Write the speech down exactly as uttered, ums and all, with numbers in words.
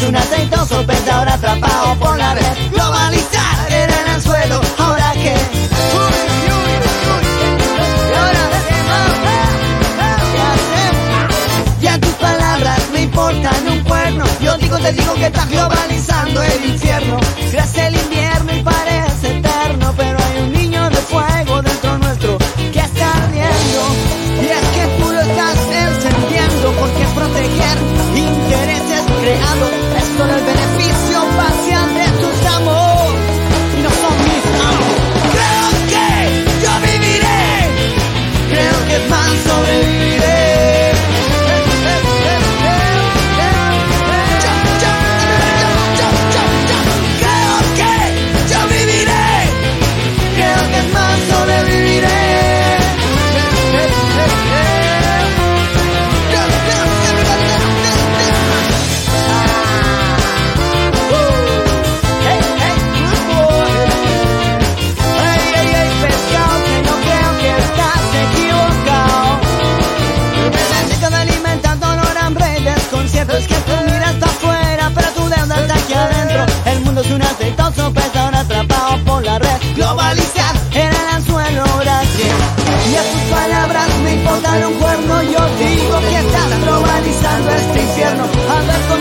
un aceitoso pescador atrapado por la red. Globalizar era el anzuelo, ahora que ya tus palabras me importan un cuerno. Yo digo, te digo que estás globalizando el infierno. Crece el invierno y parece eterno, pero hay un niño de fuego dentro nuestro que está ardiendo. Y es que tú lo estás encendiendo, porque proteger intereses creados es solo el beneficio parcial de tus amos. Y no son mis amos. Creo que yo viviré, creo que más sobreviviré. Es que tú miras para afuera, pero tu deuda está aquí adentro. El mundo es un aceitoso pescador atrapado por la red. Globalizar era el anzuelo, gracias. Y a tus palabras me importan un cuerno. Yo digo que estás globalizando este infierno. A ver